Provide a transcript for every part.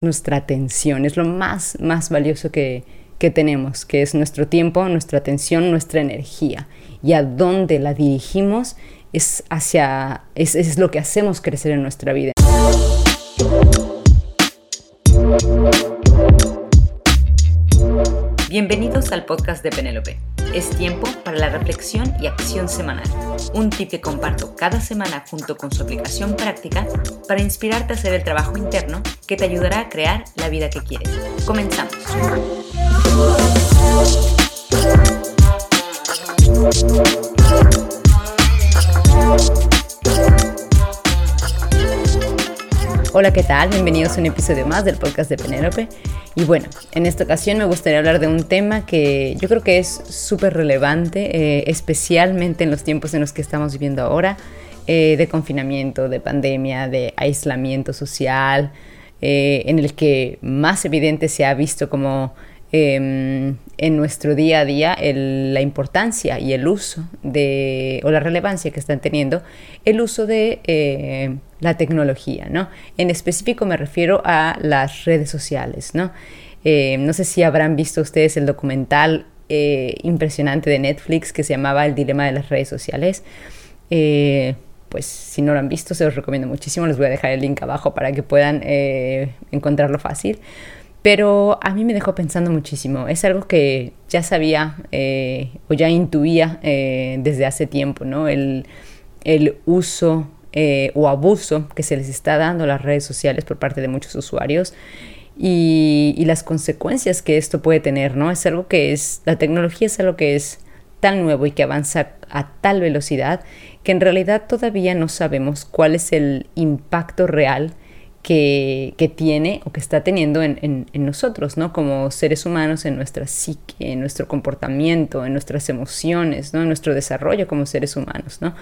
nuestra atención, es lo más valioso que tenemos, que es nuestro tiempo, nuestra atención, nuestra energía. Y a dónde la dirigimos es lo que hacemos crecer en nuestra vida. Bienvenidos al podcast de Penélope. Es tiempo para la reflexión y acción semanal. Un tip que comparto cada semana junto con su aplicación práctica para inspirarte a hacer el trabajo interno que te ayudará a crear la vida que quieres. Comenzamos. Hola, ¿qué tal? Bienvenidos a un episodio más del podcast de Penélope. Y bueno, en esta ocasión me gustaría hablar de un tema que yo creo que es súper relevante, especialmente en los tiempos en los que estamos viviendo ahora, de confinamiento, de pandemia, de aislamiento social, en el que más evidente se ha visto como en nuestro día a día la importancia y el uso o la relevancia que están teniendo el uso de la tecnología, ¿no? En específico me refiero a las redes sociales, ¿no? No sé si habrán visto ustedes el documental impresionante de Netflix que se llamaba El dilema de las redes sociales. Pues si no lo han visto, se los recomiendo muchísimo. Les voy a dejar el link abajo para que puedan encontrarlo fácil. Pero a mí me dejó pensando muchísimo. Es algo que ya sabía o ya intuía desde hace tiempo, ¿no? El uso o abuso que se les está dando a las redes sociales por parte de muchos usuarios y las consecuencias que esto puede tener, ¿no? Es algo que la tecnología es algo que es tan nuevo y que avanza a tal velocidad que en realidad todavía no sabemos cuál es el impacto real que tiene o que está teniendo en nosotros, ¿no? Como seres humanos, en nuestra psique, en nuestro comportamiento, en nuestras emociones, ¿no? En nuestro desarrollo como seres humanos, ¿no?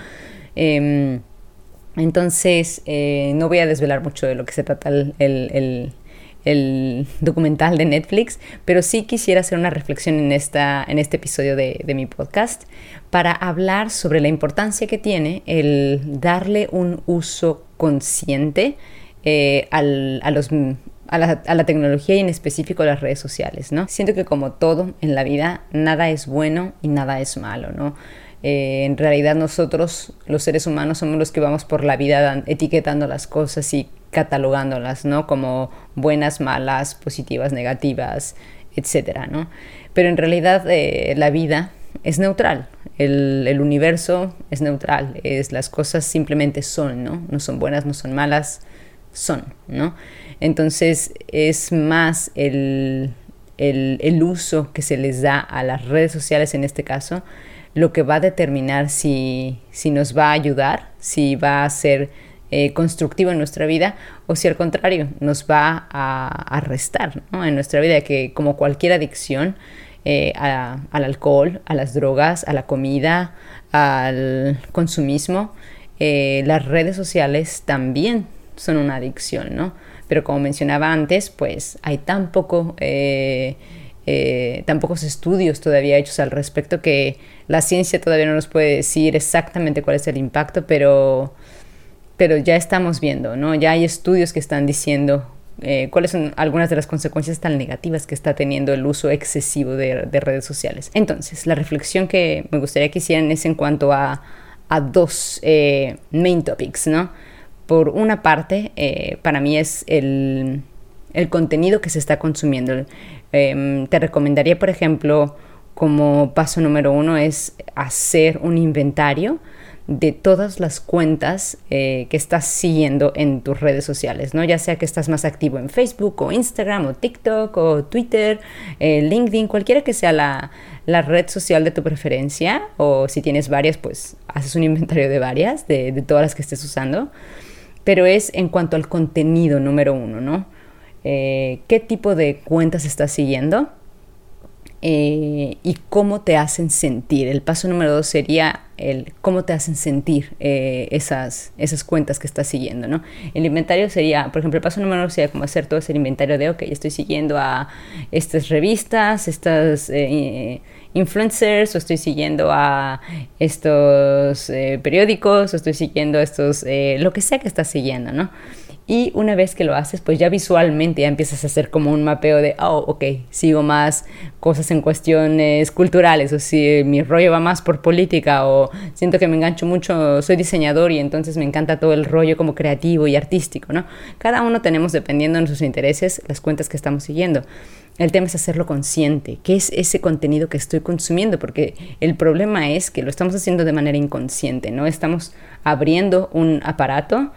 Entonces, no voy a desvelar mucho de lo que se trata el documental de Netflix, pero sí quisiera hacer una reflexión en este episodio de mi podcast para hablar sobre la importancia que tiene el darle un uso consciente a la tecnología y en específico a las redes sociales, ¿no? Siento que como todo en la vida, nada es bueno y nada es malo, ¿no? En realidad nosotros, los seres humanos, somos los que vamos por la vida etiquetando las cosas y catalogándolas, ¿no? Como buenas, malas, positivas, negativas, etcétera, ¿no? Pero en realidad la vida es neutral, el universo es neutral, las cosas simplemente son, ¿no? No son buenas, no son malas, son, ¿no? Entonces es más el uso que se les da a las redes sociales en este caso lo que va a determinar si nos va a ayudar, si va a ser constructivo en nuestra vida o si al contrario nos va a restar, ¿no? En nuestra vida, que como cualquier adicción al alcohol, a las drogas, a la comida, al consumismo, las redes sociales también son una adicción, ¿no? Pero como mencionaba antes, pues hay tan pocos estudios todavía hechos al respecto que la ciencia todavía no nos puede decir exactamente cuál es el impacto, pero ya estamos viendo, ¿no? Ya hay estudios que están diciendo cuáles son algunas de las consecuencias tan negativas que está teniendo el uso excesivo de redes sociales. Entonces, la reflexión que me gustaría que hicieran es en cuanto a dos main topics, ¿no? Por una parte, para mí es el contenido que se está consumiendo. Te recomendaría, por ejemplo, como paso número 1 es hacer un inventario de todas las cuentas que estás siguiendo en tus redes sociales, ¿no? Ya sea que estás más activo en Facebook o Instagram o TikTok o Twitter, LinkedIn, cualquiera que sea la red social de tu preferencia, o si tienes varias, pues haces un inventario de varias, de todas las que estés usando. Pero es en cuanto al contenido número 1, ¿no? ¿Qué tipo de cuentas estás siguiendo? Y cómo te hacen sentir. El paso número 2 sería cómo te hacen sentir esas cuentas que estás siguiendo, ¿no? El inventario sería, por ejemplo, el paso número 1 sería como hacer todo ese inventario de, ok, estoy siguiendo a estas revistas, estas influencers, o estoy siguiendo a estos periódicos, o estoy siguiendo a estos, lo que sea que estás siguiendo, ¿no? Y una vez que lo haces, pues ya visualmente ya empiezas a hacer como un mapeo de, ok, sigo más cosas en cuestiones culturales, o si mi rollo va más por política, o siento que me engancho mucho, soy diseñador y entonces me encanta todo el rollo como creativo y artístico, ¿no? Cada uno tenemos, dependiendo de nuestros intereses, las cuentas que estamos siguiendo. El tema es hacerlo consciente. ¿Qué es ese contenido que estoy consumiendo? Porque el problema es que lo estamos haciendo de manera inconsciente, ¿no? Estamos abriendo un aparato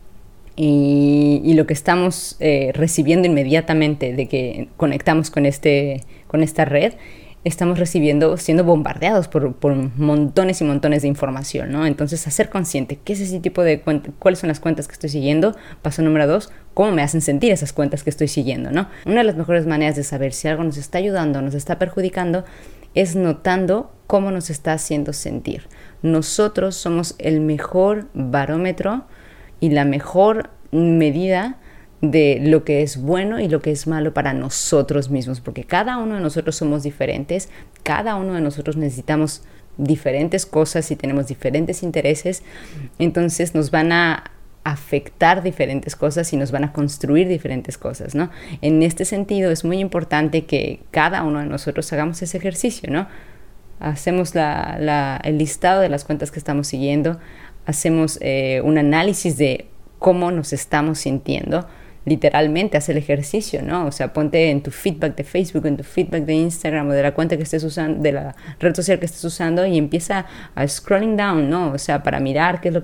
y lo que estamos recibiendo inmediatamente de que conectamos con esta red, estamos recibiendo, siendo bombardeados por montones y montones de información, ¿no? Entonces, hacer consciente qué es ese tipo de cuentas, cuáles son las cuentas que estoy siguiendo. Paso número 2, cómo me hacen sentir esas cuentas que estoy siguiendo, ¿no? Una de las mejores maneras de saber si algo nos está ayudando o nos está perjudicando es notando cómo nos está haciendo sentir. Nosotros somos el mejor barómetro y la mejor medida de lo que es bueno y lo que es malo para nosotros mismos, porque cada uno de nosotros somos diferentes, cada uno de nosotros necesitamos diferentes cosas y tenemos diferentes intereses, entonces nos van a afectar diferentes cosas y nos van a construir diferentes cosas, ¿no? En este sentido es muy importante que cada uno de nosotros hagamos ese ejercicio, ¿no? Hacemos el listado de las cuentas que estamos siguiendo, hacemos un análisis de cómo nos estamos sintiendo. Literalmente haz el ejercicio, ¿no? O sea, ponte en tu feedback de Facebook, en tu feedback de Instagram o de la cuenta que estés usando, de la red social que estés usando, y empieza a scrolling down, ¿no? O sea, para mirar qué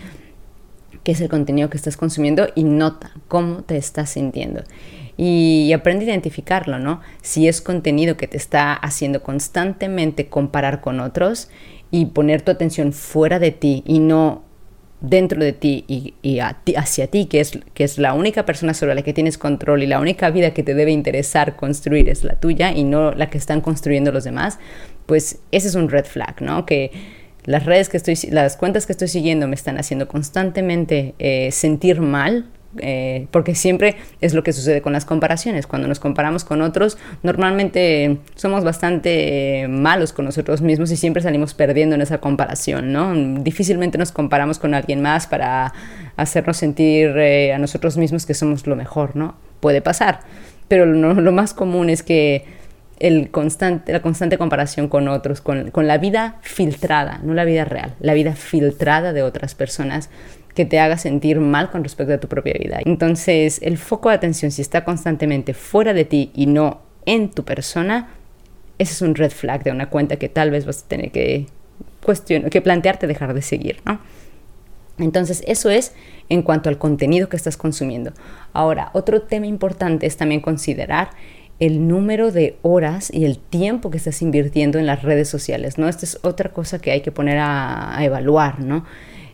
es el contenido que estás consumiendo y nota cómo te estás sintiendo. Y aprende a identificarlo, ¿no? Si es contenido que te está haciendo constantemente comparar con otros y poner tu atención fuera de ti y no dentro de ti y hacia ti, que es la única persona sobre la que tienes control y la única vida que te debe interesar construir es la tuya y no la que están construyendo los demás, pues ese es un red flag, ¿no? Que las cuentas que estoy siguiendo me están haciendo constantemente sentir mal, porque siempre es lo que sucede con las comparaciones. Cuando nos comparamos con otros, normalmente somos bastante malos con nosotros mismos y siempre salimos perdiendo en esa comparación, ¿no? Difícilmente nos comparamos con alguien más para hacernos sentir a nosotros mismos que somos lo mejor, ¿no? Puede pasar, pero lo más común es que la constante comparación con otros, con la vida filtrada, no la vida real, la vida filtrada de otras personas, que te haga sentir mal con respecto a tu propia vida. Entonces, el foco de atención, si está constantemente fuera de ti y no en tu persona, ese es un red flag de una cuenta que tal vez vas a tener que plantearte dejar de seguir, ¿no? Entonces, eso es en cuanto al contenido que estás consumiendo. Ahora, otro tema importante es también considerar el número de horas y el tiempo que estás invirtiendo en las redes sociales, ¿no? Esta es otra cosa que hay que poner a evaluar, ¿no?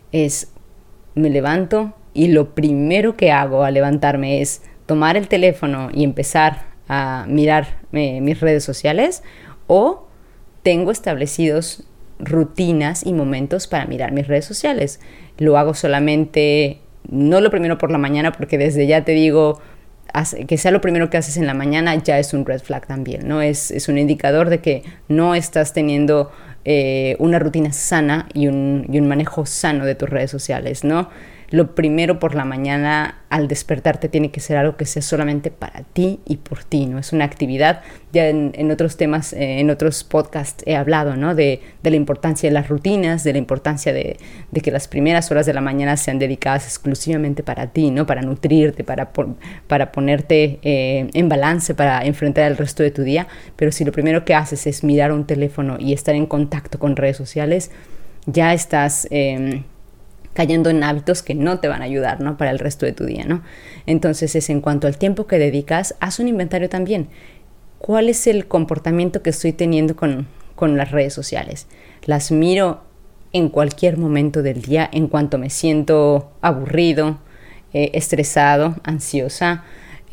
Me levanto y lo primero que hago al levantarme es tomar el teléfono y empezar a mirar mis redes sociales, o tengo establecidos rutinas y momentos para mirar mis redes sociales. Lo hago solamente, no lo primero por la mañana, porque desde ya te digo, que sea lo primero que haces en la mañana ya es un red flag también, ¿no? Es un indicador de que no estás teniendo una rutina sana y un manejo sano de tus redes sociales, ¿no? Lo primero por la mañana al despertarte tiene que ser algo que sea solamente para ti y por ti, ¿no? Es una actividad. Ya en otros temas, en otros podcasts he hablado, ¿no? De la importancia de las rutinas, de la importancia de que las primeras horas de la mañana sean dedicadas exclusivamente para ti, ¿no? Para nutrirte, para ponerte en balance, para enfrentar el resto de tu día. Pero si lo primero que haces es mirar un teléfono y estar en contacto con redes sociales, ya estás cayendo en hábitos que no te van a ayudar, ¿no? Para el resto de tu día, ¿no? Entonces, en cuanto al tiempo que dedicas, haz un inventario también. ¿Cuál es el comportamiento que estoy teniendo con las redes sociales? Las miro en cualquier momento del día, en cuanto me siento aburrido, estresado, ansiosa,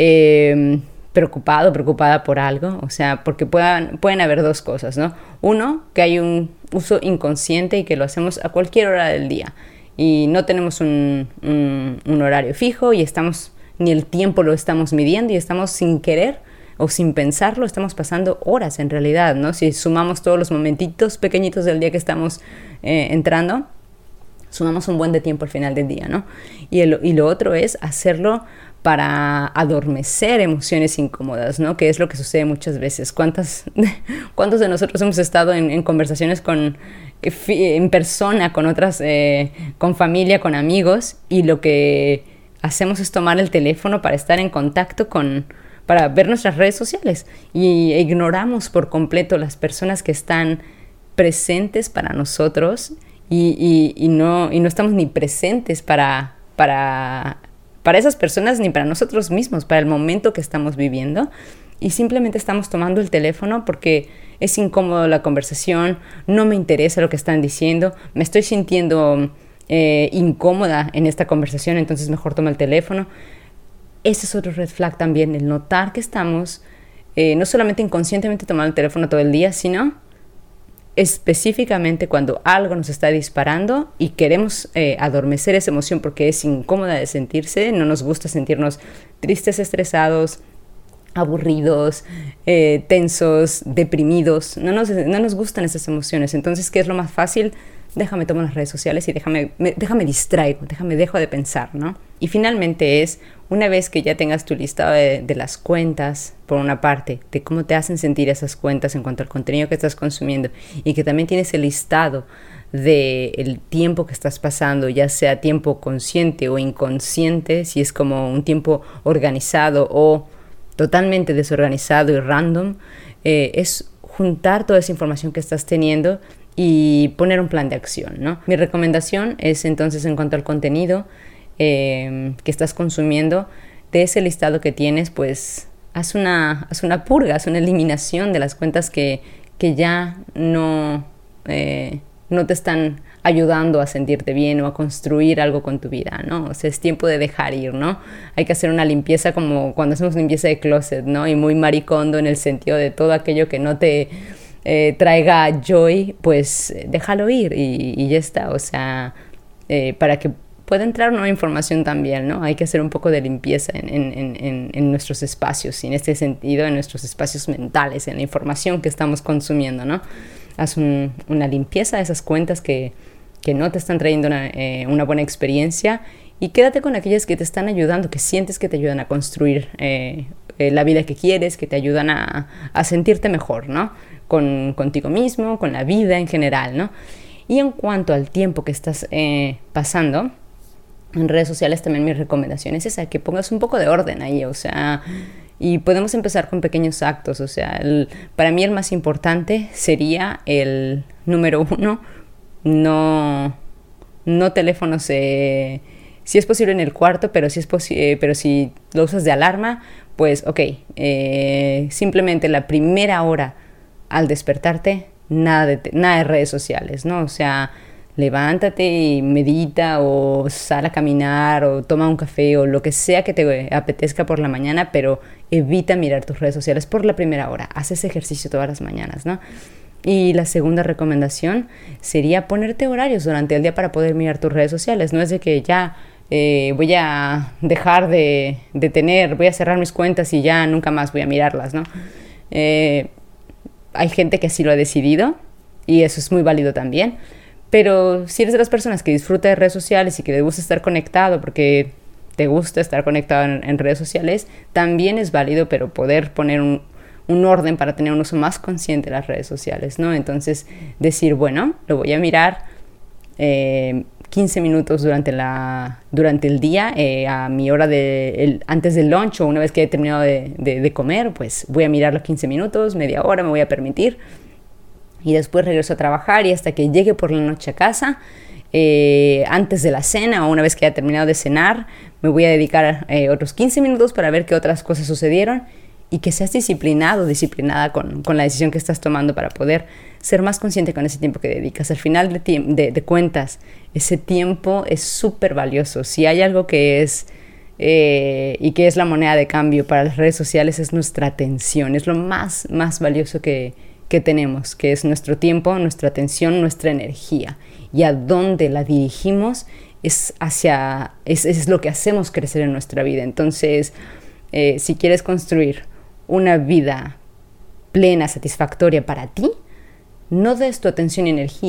preocupada por algo. O sea, porque pueden haber dos cosas, ¿no? Uno, que hay un uso inconsciente y que lo hacemos a cualquier hora del día. Y no tenemos un horario fijo y ni el tiempo lo estamos midiendo y estamos sin querer o sin pensarlo, estamos pasando horas en realidad, ¿no? Si sumamos todos los momentitos pequeñitos del día que estamos entrando, sumamos un buen de tiempo al final del día, ¿no? Y lo otro es hacerlo para adormecer emociones incómodas, ¿no? Que es lo que sucede muchas veces. ¿Cuántos de nosotros hemos estado en conversaciones en persona, con otras, con familia, con amigos, y lo que hacemos es tomar el teléfono para estar en contacto para ver nuestras redes sociales, y ignoramos por completo las personas que están presentes para nosotros, y no estamos ni presentes para esas personas, ni para nosotros mismos, para el momento que estamos viviendo, y simplemente estamos tomando el teléfono porque es incómodo la conversación, no me interesa lo que están diciendo, me estoy sintiendo incómoda en esta conversación, entonces mejor tomo el teléfono. Ese es otro red flag también, el notar que estamos no solamente inconscientemente tomando el teléfono todo el día, sino específicamente cuando algo nos está disparando y queremos adormecer esa emoción porque es incómoda de sentirse, no nos gusta sentirnos tristes, estresados, aburridos, tensos, deprimidos, no nos gustan esas emociones. Entonces, ¿qué es lo más fácil? Déjame tomar las redes sociales y déjame distraigo, dejo de pensar, ¿no? Y finalmente una vez que ya tengas tu listado de las cuentas, por una parte, de cómo te hacen sentir esas cuentas en cuanto al contenido que estás consumiendo, y que también tienes el listado del tiempo que estás pasando, ya sea tiempo consciente o inconsciente, si es como un tiempo organizado o totalmente desorganizado y random, es juntar toda esa información que estás teniendo y poner un plan de acción, ¿no? Mi recomendación es entonces, en cuanto al contenido que estás consumiendo, de ese listado que tienes, pues haz una purga, haz una eliminación de las cuentas que ya no te están ayudando a sentirte bien o a construir algo con tu vida, ¿no? O sea, es tiempo de dejar ir, ¿no? Hay que hacer una limpieza como cuando hacemos limpieza de closet, ¿no? Y muy maricondo en el sentido de todo aquello que no te traiga joy, pues déjalo ir y ya está. O sea, para que pueda entrar nueva información también, ¿no? Hay que hacer un poco de limpieza en nuestros espacios, y en este sentido en nuestros espacios mentales, en la información que estamos consumiendo, ¿no? Haz una limpieza de esas cuentas que no te están trayendo una buena experiencia, y quédate con aquellas que te están ayudando, que sientes que te ayudan a construir la vida que quieres, que te ayudan a sentirte mejor, ¿no? Contigo mismo, con la vida en general, ¿no? Y en cuanto al tiempo que estás pasando en redes sociales, también mi recomendación es esa, que pongas un poco de orden ahí, o sea, y podemos empezar con pequeños actos. O sea, para mí el más importante sería el número 1, no teléfonos, si es posible en el cuarto, pero si lo usas de alarma, pues ok, simplemente la primera hora al despertarte, nada de redes sociales, ¿no? O sea, levántate y medita, o sal a caminar, o toma un café, o lo que sea que te apetezca por la mañana, pero evita mirar tus redes sociales por la primera hora. Haz ese ejercicio todas las mañanas, ¿no? Y la segunda recomendación sería ponerte horarios durante el día para poder mirar tus redes sociales. No es de que ya voy a dejar voy a cerrar mis cuentas y ya nunca más voy a mirarlas, ¿no? Hay gente que así lo ha decidido, y eso es muy válido también. Pero si eres de las personas que disfruta de redes sociales y que le gusta estar conectado porque te gusta estar conectado en redes sociales, también es válido, pero poder poner un orden para tener un uso más consciente de las redes sociales, ¿no? Entonces, decir, bueno, lo voy a mirar 15 minutos durante el día, a mi hora antes del lunch, o una vez que he terminado de comer, pues voy a mirarlo 15 minutos, media hora, me voy a permitir. Y después regreso a trabajar, y hasta que llegue por la noche a casa, antes de la cena o una vez que haya terminado de cenar, me voy a dedicar otros 15 minutos para ver qué otras cosas sucedieron, y que seas disciplinada con la decisión que estás tomando para poder ser más consciente con ese tiempo que dedicas. Al final de cuentas, ese tiempo es súper valioso. Si hay algo que es y que es la moneda de cambio para las redes sociales, es nuestra atención. Es lo más valioso que tenemos, que es nuestro tiempo, nuestra atención, nuestra energía, y a dónde la dirigimos es lo que hacemos crecer en nuestra vida. Entonces, si quieres construir una vida plena, satisfactoria para ti, no des tu atención y energía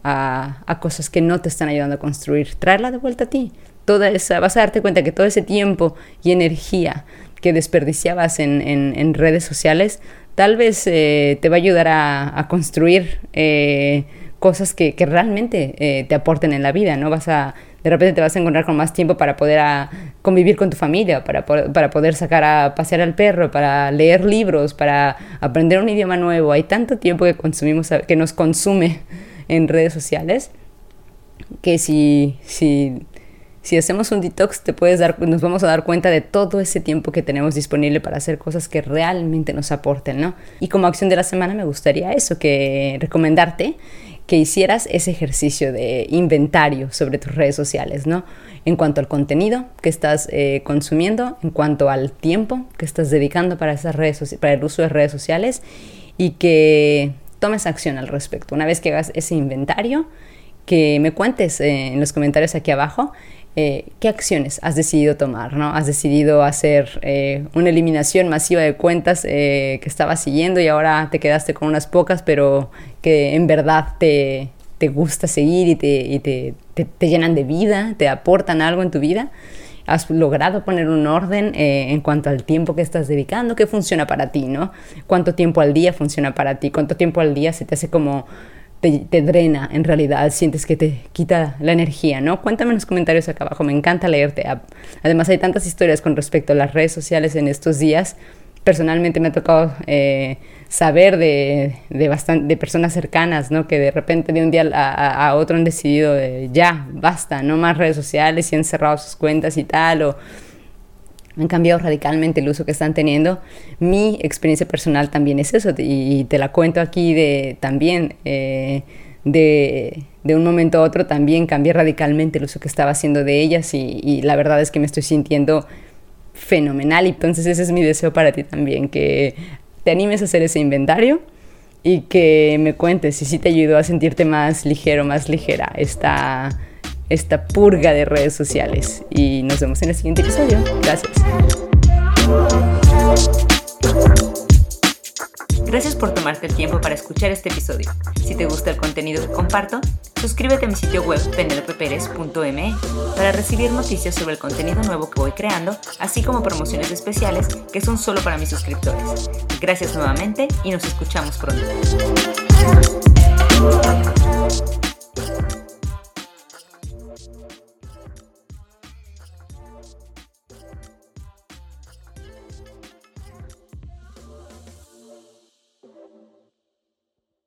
a cosas que no te están ayudando a construir, traerla de vuelta a ti. Vas a darte cuenta que todo ese tiempo y energía que desperdiciabas en redes sociales, tal vez te va a ayudar a construir cosas que realmente te aporten en la vida, ¿no? De repente te vas a encontrar con más tiempo para poder convivir con tu familia, para poder sacar a pasear al perro, para leer libros, para aprender un idioma nuevo. Hay tanto tiempo que nos consume en redes sociales que si hacemos un detox nos vamos a dar cuenta de todo ese tiempo que tenemos disponible para hacer cosas que realmente nos aporten, ¿no? Y como acción de la semana me gustaría recomendarte que hicieras ese ejercicio de inventario sobre tus redes sociales, ¿no? En cuanto al contenido que estás consumiendo, en cuanto al tiempo que estás dedicando para el uso de redes sociales, y que tomes acción al respecto. Una vez que hagas ese inventario, que me cuentes en los comentarios aquí abajo qué acciones has decidido tomar, ¿no? Has decidido hacer una eliminación masiva de cuentas que estabas siguiendo y ahora te quedaste con unas pocas, pero que en verdad te gusta seguir y te llenan de vida, te aportan algo en tu vida. Has logrado poner un orden en cuanto al tiempo que estás dedicando, qué funciona para ti, ¿no? Cuánto tiempo al día funciona para ti, cuánto tiempo al día se te hace como te drena, en realidad sientes que te quita la energía, ¿no? Cuéntame en los comentarios acá abajo, me encanta leerte. Además hay tantas historias con respecto a las redes sociales en estos días. Personalmente me ha tocado saber de personas cercanas, ¿no? Que de repente de un día a otro han decidido ya, basta, no más redes sociales, y han cerrado sus cuentas y tal, o han cambiado radicalmente el uso que están teniendo. Mi experiencia personal también es eso, y te la cuento aquí también. De un momento a otro también cambié radicalmente el uso que estaba haciendo de ellas, y la verdad es que me estoy sintiendo fenomenal. Entonces ese es mi deseo para ti también, que te animes a hacer ese inventario y que me cuentes si sí te ayudó a sentirte más ligero, más ligera esta purga de redes sociales. Y nos vemos en el siguiente episodio. Gracias. Gracias por tomarte el tiempo para escuchar este episodio. Si te gusta el contenido que comparto, suscríbete a mi sitio web penelopeperez.me para recibir noticias sobre el contenido nuevo que voy creando, así como promociones especiales que son solo para mis suscriptores. Gracias nuevamente y nos escuchamos pronto.